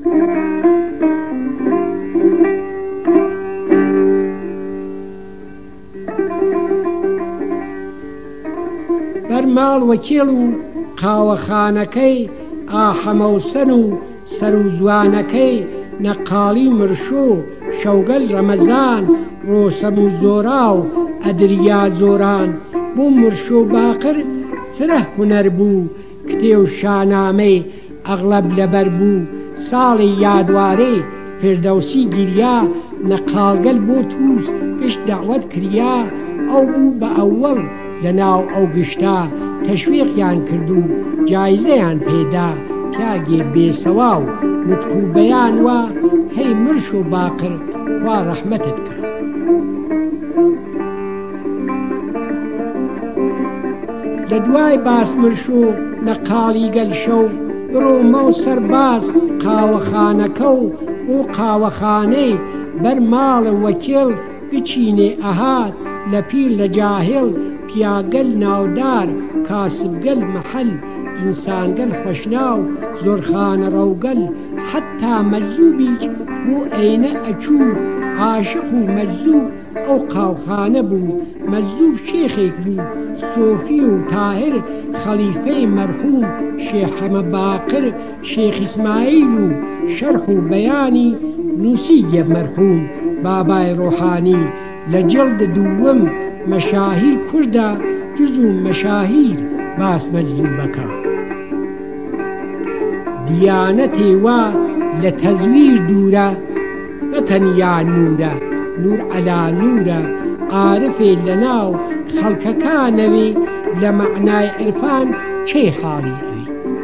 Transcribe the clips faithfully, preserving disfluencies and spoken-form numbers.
بەرماڵ وەکێڵ و قاوەخانەکەی ئاحەمەوسەن و سەر و زوانەکەی نەقاڵی مرشۆ شەوگەل ڕەمەزان ڕۆسەم و زۆرا و ئەدریا زۆران بۆ مرشۆ باقر فرە هونەر بوو کتێ و شانامەی ئەغڵەب لەبەر بوو ساڵی یادوارەی فردەوسی گیریا نەقالگەل بۆ تووس گشت دەعوەت کریا ئەو بوو بە ئەوەڵ لە ناو ئەو گشتا تەشویقیان کرد و جایزەیان پێدا پیاگێ بێسەوا و نوتق و بەیان وە هەی مرش و باقر خوا ڕەحمەتت کرد. لە دوای باس مرشۆ نەقاڵی گەل شەو بڕۆ مەو سەرباز قاوەخانەکە و بۆ قاوەخانەی بەر ماڵە وەکێڵ بچینێ ئەهات لە پیر لە جاهێڵ پیاگەل ناودار کاسبگەل مەحەل ئینسانگەل خۆشناو زۆرخانە ڕەوگەل حەتا مەجزوبیچ بۆ ئەینە ئەچوو عاشق و مەجزوب ئەو قاوخانە بوو مەجزوب شێخێک بوو سۆفی و تاهر خەلیفەی مەرحوم شێحەمە باقر شێخ ئیسماعیل و شەرح و بەیانی نووسیە مەرحوم بابای ڕۆحانی لە جەڵد دووەم مەشاهیر کوردە جز و مەشاهیر باس مەجزوبەکە دیانەتێ وا لە تەزویر دوورە نەتەنیا نورە نور عەلا نورە عارفێ لە ناو خەڵکەکانەوێ لە مەعنای عرفان چێ حاڵی ئەوێ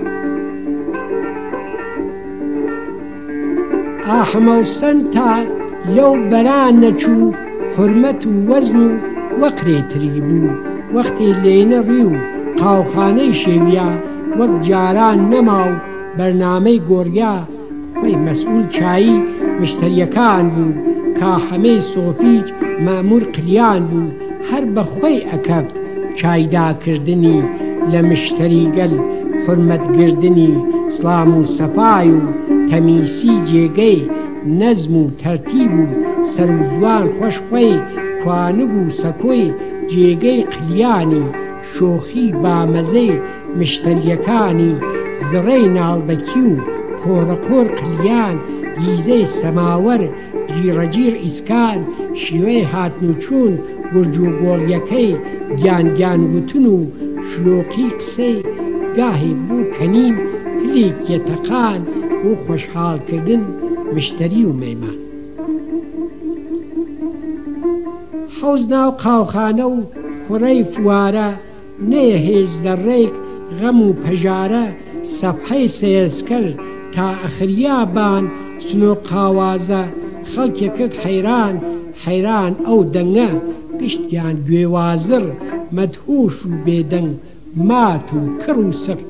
ئاحمەوسەن تا لەو بەران نەچوو حورمەت و وەزن و وەقرێتری بوو وەختێ لێنە ڕی و قاوخانەی شێویە وەک جاران نەما و بەرنامەی گۆڕیا خۆی مەسئول چایی مشتریەکان بوو کاحەمەی سۆفیج مەموور قلیان بوو هەر بە خۆی ئەکەفت چایداکردنی لە مشتریگەل حورمەتگردنی سڵام و سەفای و تەمیسی جێگەی نەزم و تەرتیب و سەر و زوان خۆشخۆی کوانگ و سەکۆی جێگەی قلیانی شۆخی بامەزەی مشتریەکانی زڕەی ناڵبەکی و قۆڕەقۆڕ قلیان گیزەی سەماوەر گیڕەگیر ئیسکان شیوەی هاتنوچوون گورج و گۆڵیەکەی گیانگیان وتن و شلۆقی قسەی گاهی بوو کەنیم پلێک یەتەقان بۆ خۆشحاڵکردن مشتری و مەیمان حەوز ناو قاوخانە و خوڕەی فوارە نەیە هێز زەڕێک غەم و پەژارە سەفحەی سەیەسکەر تا ئەخریابان سنۆ قاوازە خەڵکێ کرد حەیران حەیران ئەو دەنگە گشتیان گوێوازر مەدهوش و بێدەنگ مات و کڕ و سەفت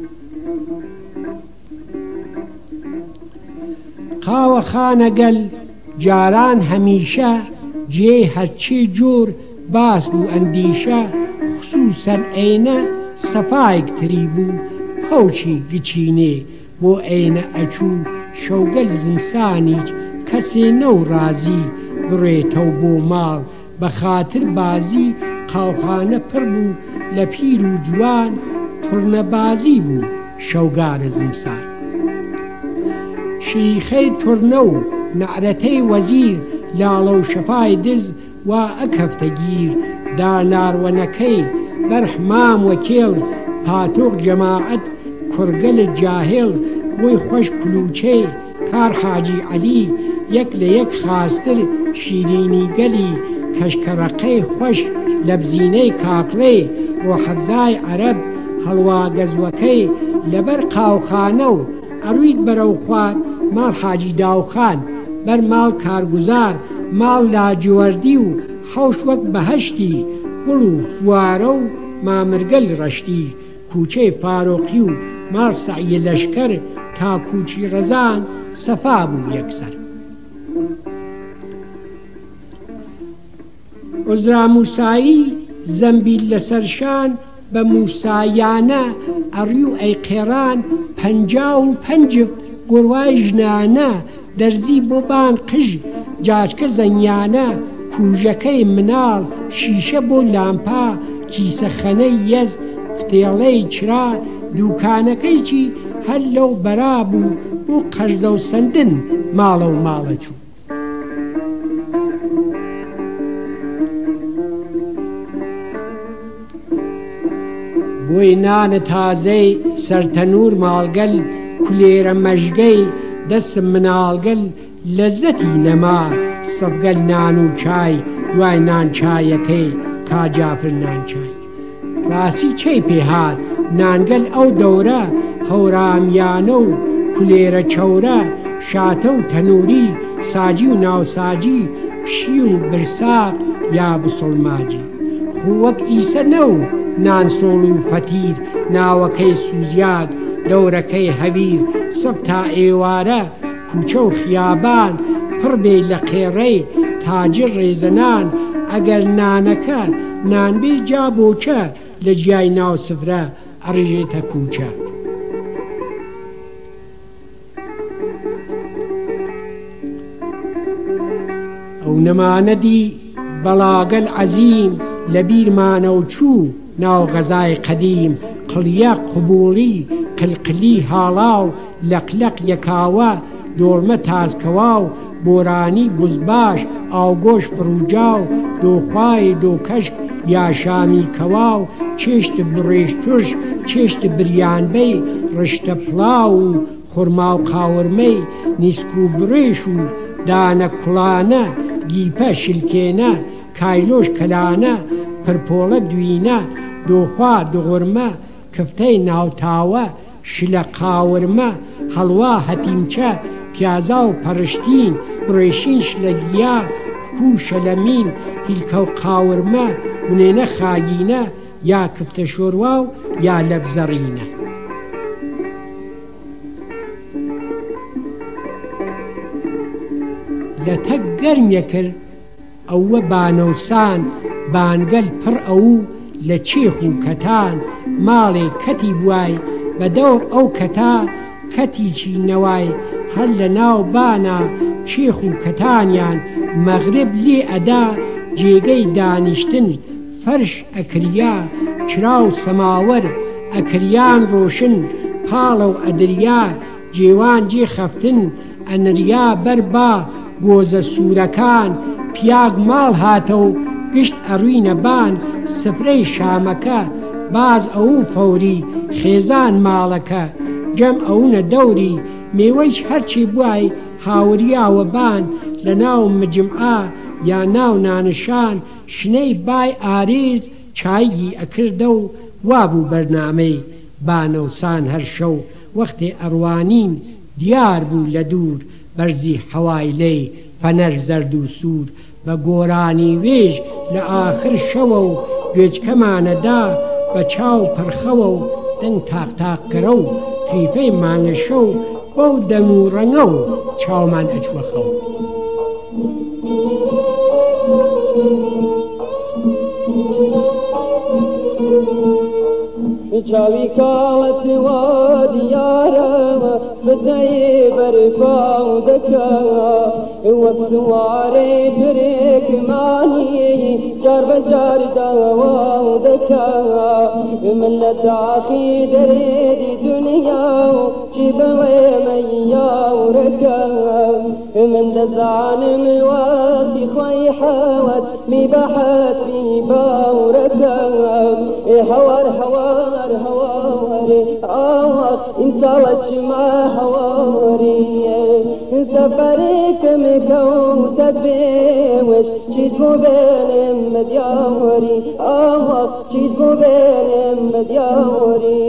قاوەخانەگەل جاران هەمیشە جێ هەرچی جۆر باس بوو ئەندیشە خصوصەن ئەینە سەفایەکتری بوو پەوچی گچینێ بۆ ئەینە ئەچوو شەوگەل زمسانیچ کەسێ نەو ڕازی بڕێتەو بۆ ماڵ بە خاتر بازی قاوخانە پڕ بوو لە پیر و جوان تورنەبازی بوو شەوگارە زمسان شریخەی تورنە و نعرەتەی وەزیر لاڵە و شەفای دز وا ئەکەفتە گیر داناڕوەنەکەی بەرحمام وەکێڵ پاتۆق جەماعەت کورگەلە جاهێڵ بۆی خۆش کلوچەی کار حاجی عەلی یەک لە یەک خاستر شیرینی گەلی کەشکەرەقەی خۆش لە بزینەی کاکڵێ ڕۆحەفزای عەرەب هەڵوا گەزوەکەی لەبەر قاوخانە و ئەڕوویت بەرەو خوار ماڵ حاجی داوخان بەر ماڵ کارگوزار ماڵ لاجوەردی و حەوش وەک بەهەشتی گوڵ و فوارە و مامرگەل ڕەشتی کوچەی فارۆقی و ماڵ سەعیە لەشکەر تا کوچی ڕەزان سەفا بوو یەکسەر عوزرا موسایی زەمبیل لەسەرشان بە موسایانە ئەڕی و ئەی قێران پەنجا و پەنجف گۆڕوای ژنانە دەرزی بۆ بان قژ جاچکە زەنیانە کوژەکەی مناڵ شیشە بۆ لامپا کیسەخەنەی یەز فتێڵەی چرا دووکانەکەی چی هەر لەو بەرا بوو بۆ قەرزە و سندن ماڵە و ماڵە چوو. بۆی نانە تازەی سەرتەنور ماڵگەل کولێرە مەژگەی دەستم مناڵگەل لەزەتی نەما سەفگەل نان و چای دوای نان چایەکەی کاجافر نان چای. ڕاستی چەی پێهات نانگەل ئەو دەورە هەورامیانە و کولێرە چەورە شاتە و تەنووری ساجی و ناوساجی پشی و برساق یا بسڵماجی خو وەک ئیسە نە و نانسۆڵ و فەتیر ناوەکەی سوزیاد دەورەکەی هەویر سەف تا ئێوارە کوچە و خیابان پڕ بێ لە قێڕەی تاجر ڕێزەنان ئەگەر نانەکە نانبێ جا بۆچە لە جیای ناو سفرە ئەڕێژێتە کوچە. ئەو نەمانەدی بەڵاگەل عەزیم لە بیرمانە و چوو ناو غەزای قەدیم قڵیە قوبوڵی قلقلی هاڵاو لەقلەق یەکاوە دۆڵمە تازکەواو بۆرانی بوزباش ئاوگۆش فروجاو دۆخوای دۆکەشک یا شامی کەواو چێشت بڕێژ توش چێشت بریانبەی ڕشتە پڵاو و خورما و قاورمەی نیسک و بڕێش و دانە کوڵانە گیپە شلکێنە کایلۆش کەلانە پرپۆڵە دوینە دۆخوا دغورمە کفتەی ناوتاوە شلە قاورمە هەڵوا هەتیمچە پیازا و پەرشتین بڕێشین شلەگیا کوکو شەلەمین هیلکە و قاورمە ونێنە خاگینە یا کفتە شۆروا و یا لەبزەڕینە. لە تەک گەرمێ کرد ئەوە بانەوسان بانگەل پڕ ئەو لە چێخ و کەتان ماڵێ کەتی بوای بە دەور ئەو کەتا کەتیچی نەوای هەر لە ناو بانە چێخ و کەتانیان مەغرب لێ ئەدا جێگەی دانیشتن فەرش ئەکریا چرا و سەماوەر ئەکریان ڕۆشن پاڵە و ئەدریا جێوان جێ خەفتن ئەنریا بەربا گۆزە سوورەکان پیاگ ماڵ هاتە و گشت ئەڕوینە بان سفرەی شامەکە باز ئەو فەوری خێزان ماڵەکە جەم ئەوونە دەوری مێوەیش هەرچی بوای هاوریاوە بان لە ناو مجمعا یا ناو نانشان شنەی بای ئارێز چایگی ئەکردە و وابوو بەرنامەی بانەوسان هەر شەو وەختێ ئەڕوانین دیار بوو لە دوور بەرزی حەوای لێی فەنەر زەرد و سوور بە گۆرانی وێژ لە ئاخر شەوە و گوێچکەمانەدا بە چاو پرخەوە و دەنگ تاقتاقکەرە و کریپەی مانگە شەو بەو دەم و ڕەنگە و چاومان ئەچوە خەو. چاوی کاڵەتەوە دیارەوە فتەی بەرپاو دەکا وەک سوارێ پرێکمانی جار بە جار داواو دەکا من لە داخی دەرێری دنیا و چی بەڵێ مەیاورەکە من دەزانم وەختی خۆی حەوەت می بەحەت می باورەکە هەوار هەوار هەوارێ ئاوە ئینساڵە چما هەوارێ سەفەرێکم کەوتە بێوەش چیز بۆ بێنم مەدیاوەری ئاوە چیز بۆ بێنم مەدیاوەری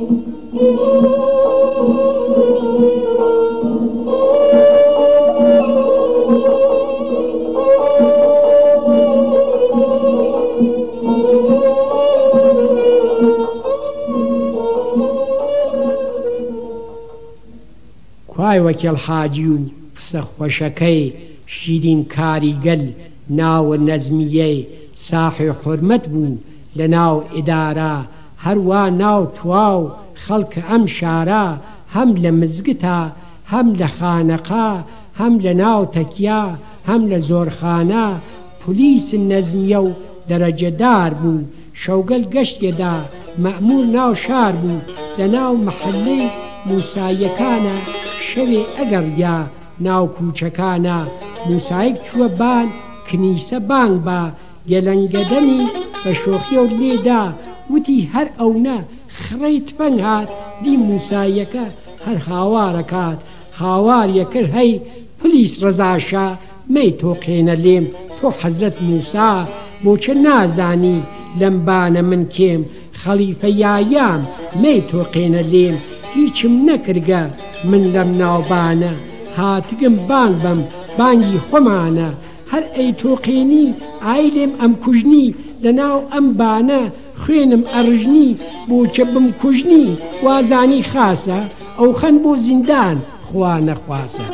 کوای وەکێڵ حاجی و قسە خۆشەکەی شیرین کاریگەل ناوە نەزمیەی ساحی حورمەت بوو لە ناو ئیدارە هەروە ناو تواو خەڵکە ئەم شارە هەم لە مزگتە هەم لە خانەقا هەم لە ناو تەکیا هەم لە زۆرخانە پلیس نەزمیە و دەرەجەدار بوو شەوگەل گەشتێدا مەئموور ناو شار بوو لە ناو مەحەلەی موساییەکانە شەوێ ئەگەڕیا ناو کوچەکانە موساییک چووە بان کنیسە بانگ بە گەلەنگەدەنی بە شۆخیە و لێدا وتی هەر ئەوە خڕەی تفەنگ هات دی موساییەکە هەر هاوارەکات هاواریە کرد هەی پلیس ڕەزاشا مەی تۆقێنە لێم تۆ حەزرەت موسا بۆچە نازانی لەم بانە من کێم خەلیفە یایام مەی تۆقێنە لێم هیچم نەکرگە من لەم ناوبانە هاتگم بانگ بەم بانگی خۆمانە هەر ئەی تۆقێنی ئای لێم ئەم کوژنی لە ناو ئەم بانە خوێنم ئەڕژنی بۆچە بم کوژنی وازانی خاسە ئەو خەن بۆ زیندان خوا نەخواسە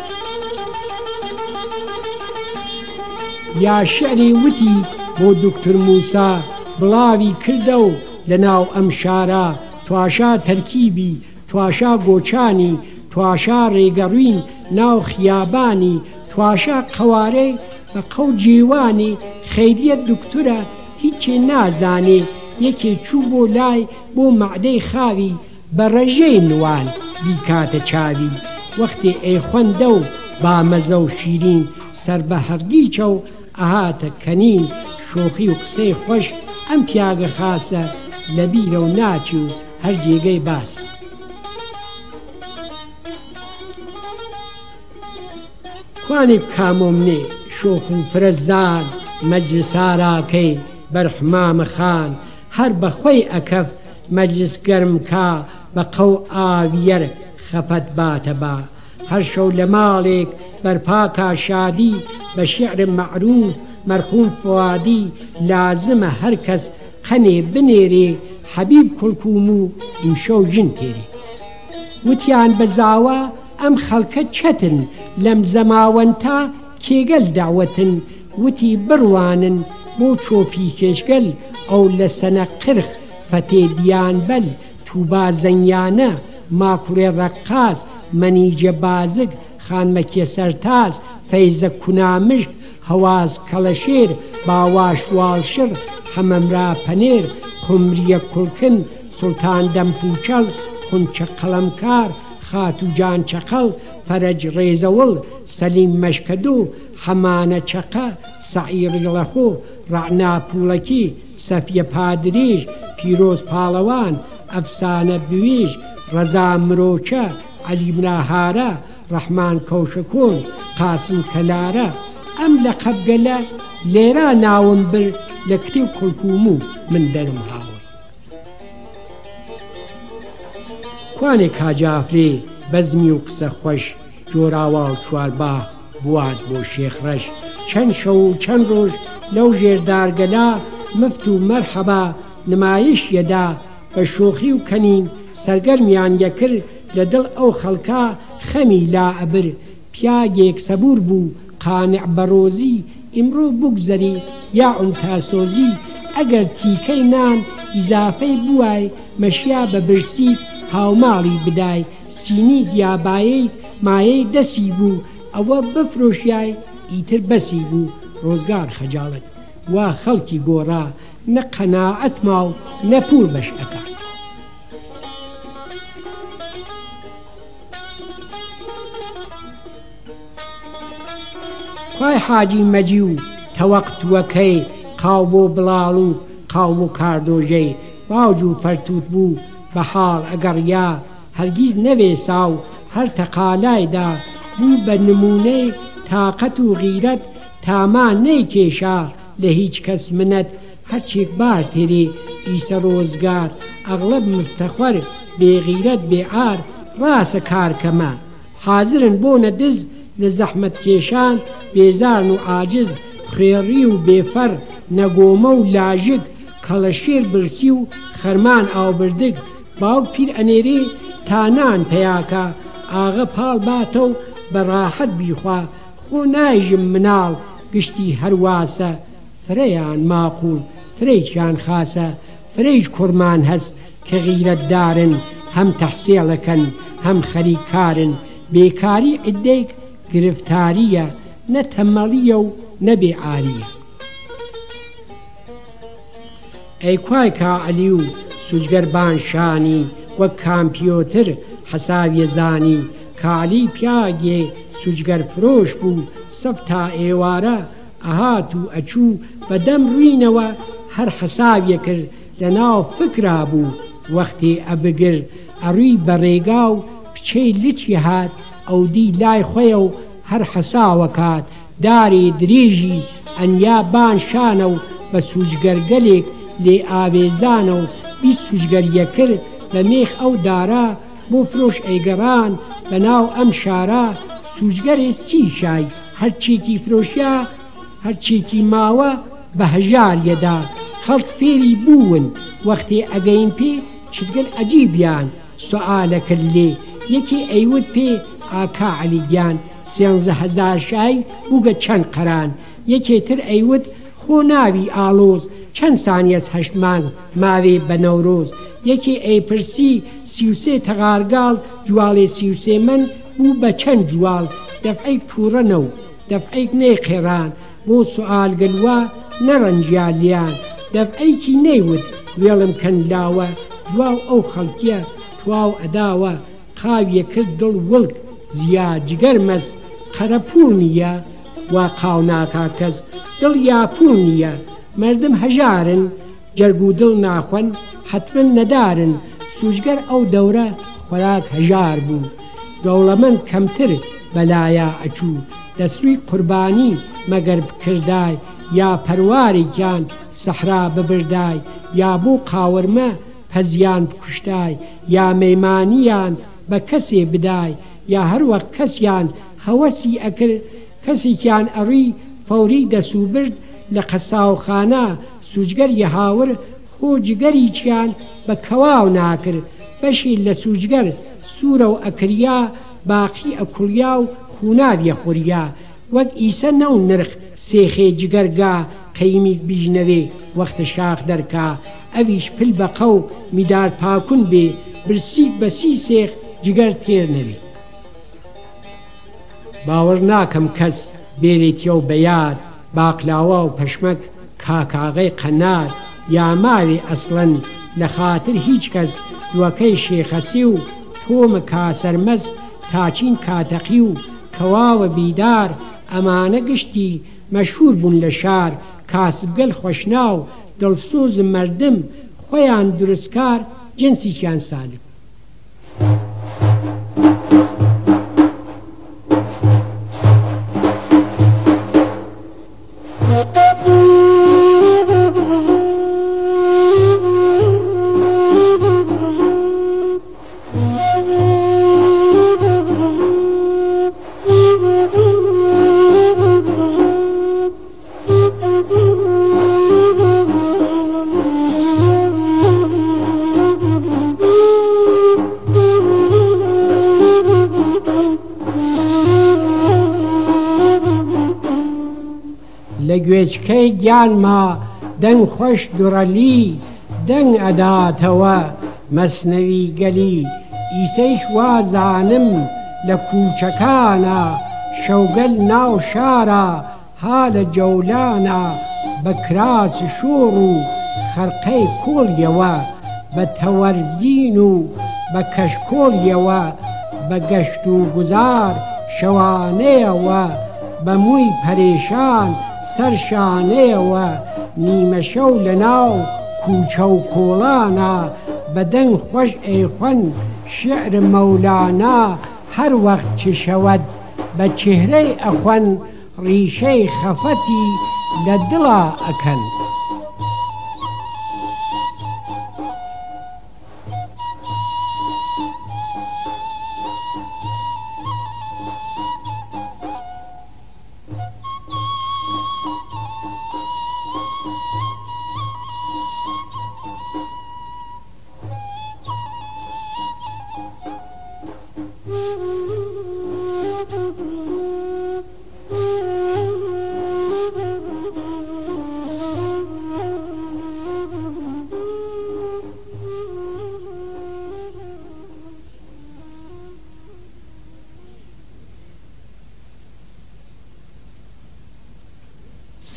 یا شعری وتی بۆ دوکتر موسا بڵاوی کردە و لە ناو ئەم شارە تواشا تەرکیبی تواشا گۆچانی تواشا ڕێگەڕوین ناو خیابانی تواشا قەوارەی بە قەو جێوانی خەیریە دوکتورە هیچێ نازانێ یەکێ چوو بۆ لای بۆ مەعدەی خاوی بە ڕێژەی نوان بیکاتە چاوی وەختێ ئەی خوەندە و بامەزە و شیرین سەر بە هەردیچە و ئەهاتە کەنین شۆخی و قسەی خۆش ئەم پیاگە خاسە لە بیرە و ناچی و هەر جێگەی باسە کوانێک کامۆمنێ شۆخ و فرەزار مەجلساراکەی بەرحمامە خان هەر بەخۆی ئەکەف مەجلس گەرمکا بە قەو ئاویەر خەفەت باتە با هەر شەو لە ماڵێک بەرپاکا شادی بە شیعر مەعروف مەرخوم فوادی لازمە هەر کەس قەنێ بنێرێ حەبیب کوڵکوم و ئیمشەو ژن تێرێ وتیان بە زاوە ئەم خەڵکە چەتن لەم زەماوەنتا کێگەل داوەتن وتی بڕوانن بۆ چۆپی کێشگەل ئەو لە سەنە قرخ فەتێ دیانبەل تووبا زەنیانە ماکوڵێ ڕەقاس مەنیجە بازگ خانمەکێ سەرتاز فەیزە کونامش هەواز کەڵەشێر باواش واڵشر حەمەمرا پەنێر قمریە کوڵکن سوڵتان دەمپوچەڵ خونچە قەڵەمکار خاتوجان چەقەڵ فەرەج ڕێزەوڵ سەلیم مەشکەدۆ حەمانە چەقە سەعیری لەخۆ ڕەعنا پوڵەکی سەفیە پادرێژ پیرۆز پاڵەوان ئەفسانە بوێژ ڕەزا مرۆچە عەلی مناهارە ڕەحمان کەوشەکۆن قاسم کەلارە ئەم لە قەبگەلە لێرا ناوم بر لە کتێ و کوڵکوم و من دەرم هاوە کوانێک کاجافرێ بەزمی و قسە خۆش جۆراوا و چوارباخ بوات بۆ شێخڕەش چەند شەو و چەند ڕۆژ لەو ژێردارگەلا مفت و مەرحەبا نمایش یەدا بە شۆخی و کەنین سەرگەرمیان یەکرد لە دڵ ئەو خەڵکا خەمی لا ئەبر پیاگێک سەبور بوو قانع بەڕۆزی ئیمڕۆ بگزەری یا ئونتاسۆزی ئەگەر تیکەی نان ئیزافەی بوای مەشیا بە برسی هاوماڵی بدای سینی دیابایەی مایەی دەسی بوو ئەوە بفرۆشیای ئیتر بەسی بوو ڕۆزگار خەجاڵت وا خەڵکی گۆڕا نە قەناعەت ما و نەپوڵ بەش ئەکات خوای حاجی مەجی و تەوەقتوەکەی قاو بۆ بڵاڵ و قاو بۆ کاردۆژەی باوج و فەرتوت بوو بە حاڵ ئەگەڕیا هەرگیز نەوێسا و هەر تەقالایدا بوو بە نمونەی تاقەت و غیرەت تامان نەیکێشا لە هیچ کەس منەت هەرچێک بار تێرێ ئیسە ڕۆزگار ئەغڵب مفتەخوەر بێغیرەت بێعار ڕاستە کارکەمە حازرن بۆنە دز لە زەحمەت کێشان بێزارن و عاجز خوێڕی و بێفەر نەگۆمە و لاژگ کەڵەشێر برسی و خەرمان ئاوبردگ باوک پیر ئەنێرێ تانان پەیاکە ئاغا پاڵ باتە و بەڕاحەت بیخوا خۆ نایژم مناڵ گشتی هەرواسە فرەیان ماقول فرەیچیان خاسە فرەیش کوڕمان هەست کە غیرەتدارن هەم تەحسێڵەکەن هەم خەریکارن بێکاری عدەیەک گرفتاریە نەتەمەڵیە و نەبێعاریە. ئەی کوای کاعەلی و سوجگەربان شانی وەک کامپیۆتر حەساویە زانی کاعەلی پیاگێ سوجگەر فرۆش بوو سەف تا ئێوارە ئەهات و ئەچوو بەدەم ڕوینەوە هەر حەساویە کرد لە ناو فکرا بوو وەختێ ئەبگر ئەڕووی بەڕێگا و پچەی لچی هات ئەودی لای خۆیە و هەر حەساوە کات دارێ درێژی ئەنیا بان شانە و بە سوجگەرگەلێک لێ ئاوێزانە و بیست سوجگەریە کرد بە مێخ ئەو دارا بۆ فرۆش ئەیگەڕان بە ناو ئەم شارە سوجگەرێ سی شای هەرچێکی فرۆشیا هەرچێکی ماوە بە هەژاریەدا خەڵک فێری بوون وەختێ ئەگەین پێ چگەل ئەجیبیان سوعالەکرد لێ یەکێ ئەیوت پێ ئاکا عەلیگیان سێنزە هەزار شای بووگە چەند قەران یەکێتر ئەیوت خۆ ناوی ئاڵۆز چەند سانیەس هەشت مانگ ماوێ بە نەورۆز یەکێ ئەیپرسی سیوسێ تەغارگاڵ جواڵێ سیوسێ من بوو بە چەند جوواڵ دەفعەیک تووڕەنە و دەفعەیک نەیقێڕان بۆ سوعال گەلوا نەڕەنجیا لیان دەفعەیکی نەیوت وێڵم کەنلاوە جواو ئەو خەڵکیە تواو ئەداوە قاویە کرد دڵ وڵک زیا جگەر مەست قەرە پوڵ نییە وا قاو ناکا کەس دڵ یا پوڵ نییە مردم هەژارن جەرگ و دڵ ناخۆن حتمن نەدارن سوجگەر ئەو دەورە خۆراک هەژار بوو دەوڵەمەند کەمتر بەلایە ئەچوو دەسروی قوربانی مەگەر بکردای یا پەروارێکیان سەحرا ببردای یا بۆ قاوەرمە پەزیان بکوشتای یا مەیمانیان بە کەسێ بدای یا هەروەک کەسیان هەوەسی ئەکرد کەسێکیان ئەڕووی فەوری دەسوبرد لە قەساوخانە سوجگەر یە هاور خۆ جگەریچیان بە کەواو ناکرد بەشی لە سوجگەر سوورە و ئەکریا باقی ئەکولیا و خوناویە خوریا وەک ئیسە نەو نرخ سێخێ جگەرگا قەیمیک بیژنەوێ وەختە شاخ دەرکا ئەویش پل بە قەو میدار پاکون بێ برسیک بە سی سێخ جگەر تێر نەوێ. باوەڕ ناکەم کەس بێرێتیە و بەیاد باقلاوە و پەشمەک کاکاغەی قەنات یا ماوێ ئەسڵەن لە خاتر هیچ کەس دووەکەی شێخەسی و تۆمە کاسەرمەست تاچین کاتەقی و کەواوە بیدار ئەمانە گشتی مەشهور بوون لە شار کاسبگەل خۆشناو دڵسۆز مردم خۆیان دروستکار جنسیچیان سالم. لە گوێچکەی گیانما دەنگ خۆش دوڕەلی دەنگ ئەداتەوە مەسنەوی گەلی ئیسەیش وازانم لە کوچەکانە شەوگەل ناو شارە ها لە جەولانە بە کراس شۆڕ و خەرقەی کۆڵیەوە بە تەوەرزین و بە کەشکۆڵیەوە بە گەشت و گوزار شەوانەیەوە بە مووی پەرێشان سەرشانەیەوە نیمە شەو لە ناو کوچە و کۆڵانە بە دەنگ خۆش ئەیخۆن شعر مەولانە هەر وەخت چ شەوەت بە چێهرەی ئەخۆن ڕیشەی خەفەتی لە دڵا ئەکەن.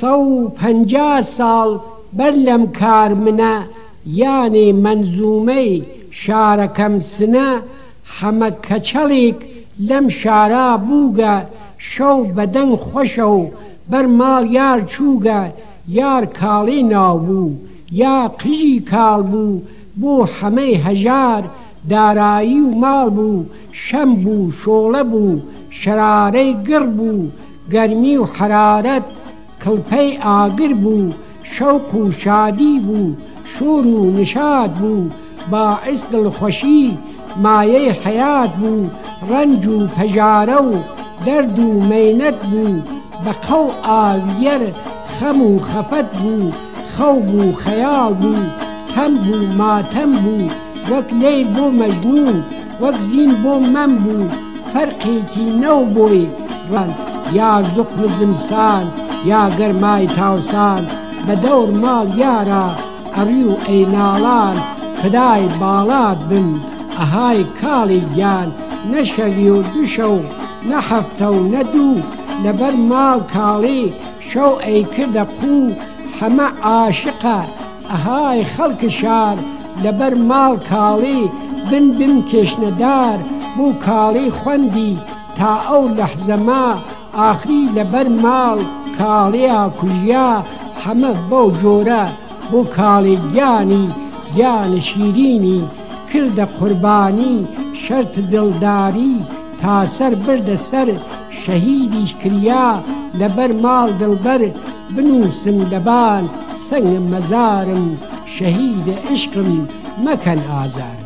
سە و پەنجا ساڵ بەر لەم کار منە یانێ مەنزومەی شارەکەم سنە هەمە کەچەڵێک لەم شارا بووگە شەو بەدەنگ خۆشە و بەر ماڵ یار چووگە یار کاڵی ناو بوو یا قژی کاڵ بوو بۆ هەمەی هەژار دارایی و ماڵ بوو شەم بوو شۆڵە بوو شەرارەی گڕ بوو گەرمی و حرارەت کڵپەی ئاگر بوو شەوق و شادی بوو شور و نشاد بوو باعث دڵخۆشی مایەی حەیات بوو ڕەنج و پەژارە و دەرد و مەینەت بوو بە قەو ئاویەر خەم و خەفەت بوو خەو بوو خەیاڵ بوو هەم بوو ماتەم بوو وەک لەیل بۆ مەجنون وەک زین بۆ مەم بوو فەرقێکی نەو بۆی ڕەن یا زوقم زمسان یا گەرمای تاوسان بە دەور ماڵ یارە ئەڕی و ئەیناڵان خدای باڵات بن ئەهای کاڵی گیان نەشەوی و دووشە و نە هەفتە و نە دوو لەبەر ماڵ کاڵی شەو ئەی کردە قوو هەمە عاشقە ئەهای خەڵکی شار لەبەر ماڵ کاڵی بن بن کێشنەدار بوو کاڵی خوەندی تا ئەو لەحزەما ئاخری لەبەر ماڵ کاڵیا کوژیا هەمە بەو جۆرە بۆ کاڵی گیانی گیانە شیرینی کردە قوربانی شەرت دڵداری تا سەر بردە سەر شەهیدیش کریا لەبەر ماڵ دڵبەر بنووسن لەبان سەنگ مەزارم شەهیدە عشقم مەکەن ئازارم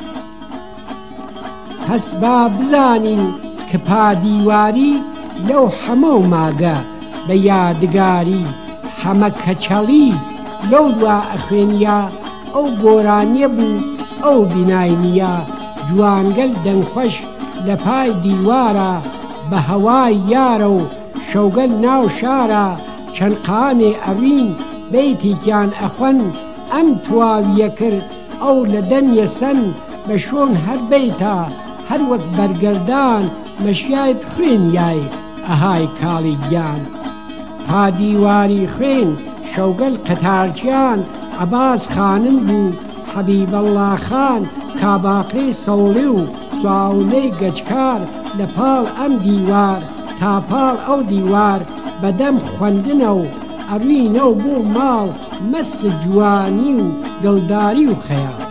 هەس با بزانین کە پادیواری لەو هەمە ماگە بە یادگاری هەمە کەچەڵی لەو دوا ئەخوێنیا ئەو گۆرانیە بوو ئەو بیناینیە جوانگەل دەنگخۆش لە پای دیوارە بە هەوای یارە و شەوگەل ناو شارە چەند قامێ ئەوین بەیتێکیان ئەخۆن ئەم تواویە کرد ئەو لە دەمیە سەن بە شۆن هەر بەیتە هەر وەک بەرگەردان مەشیایت خوێن یای ئەهای کاڵی گیان پادیواری خوێن شەوگەل قەتارچیان عەباس خانم بوو حەبیبەڵڵا خان کاباقی سەوڵی و سواولەی گەجکار لە پاڵ ئەم دیوار تا پاڵ ئەو دیوار بەدەم خوێندنە و ئەڕوینە و بۆ ماڵ مەس جوانی و دڵداری و خەیاڵ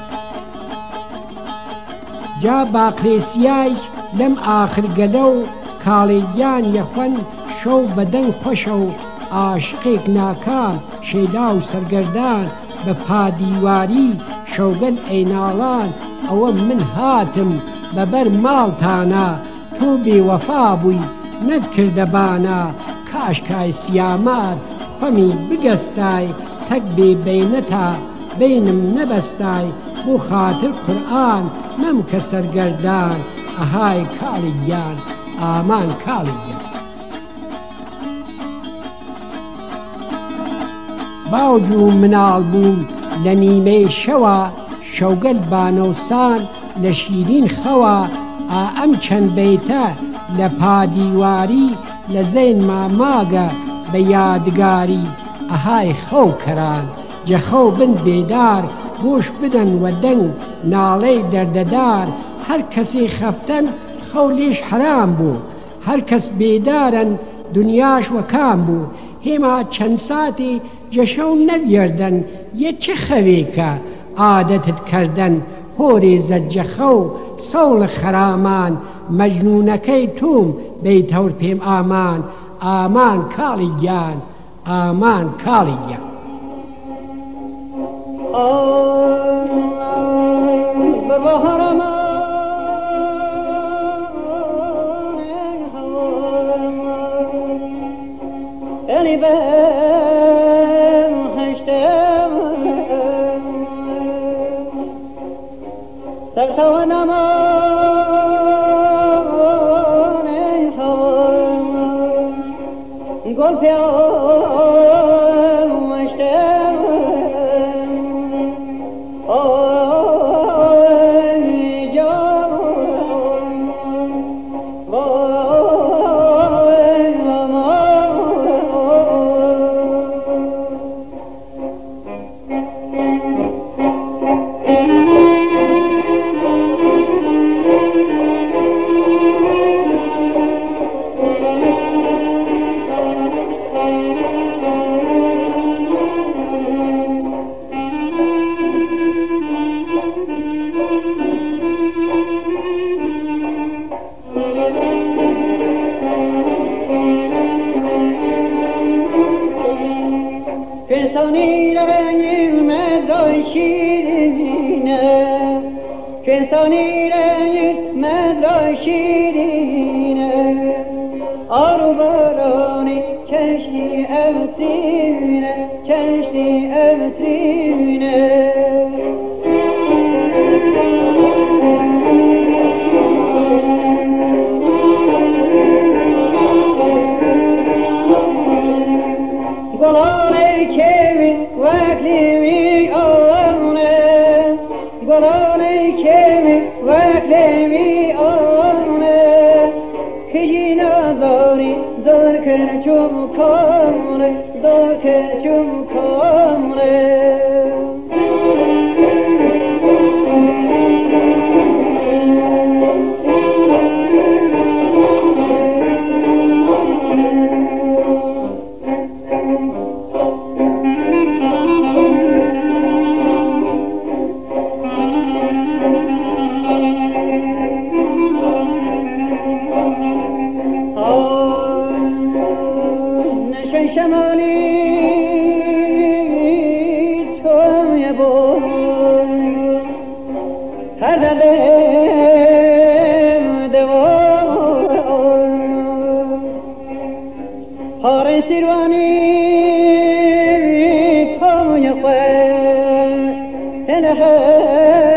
جا باقلێسیایش لەم ئاخرگەلە و کاڵێگیان یەخۆن شەو بەدەنگ خۆشە و عاشقێک ناکام شێدا و سەرگەردان بە پادیواری شەوگەل ئەیناڵان ئەوە من هاتم بەبەر ماڵتانە تۆ بێوەفا بووی نەکردەبانە کاشکای سیامات خەمی بگەستای تەک بێ بەینەتا بینم نەبەستای بۆ خاتر قورئان مەم کە سەرگەردان ئەهای کاڵی گیان ئامان کاڵی گیان باوج و مناڵ بووم لە نیمەی شەوە شەوگەل بانەوسان لە شیرین خەوە ئا ئەم چەند بەیتە لە پادیواری لە زەین ماماگە بە یادگاری ئەهای خەو کەران جەخەو بن بێدار گۆش بدەن وە دەنگ ناڵەی دەردەدار هەر کەسێ خەفتەن خەو لێش حرام بوو هەر کەس بێدارن دنیاش وەکام بوو هێما چەند ساتی جەشەو نەبیێردەن یە چه خەوێکە عادەتت کردن هۆرێ زەجەخە و سەوڵ خەرامان مەجنونەکەی توم بەیتەور پێم ئامان ئامان کاڵی گیان ئامان کاڵی گیان کسانی رنگ مدرای شیرینه کسانی رنگ مدرای شیرینه آرو بارانی کشتی امترینه کشتی امترینه گلانه که وقتی آنه گلانه که وقتی آنه هیچی نداری دار کن چون کامونه دار کن چون کامونه شمالی توی بود هر دلم دوار هر سیروانی توی خواه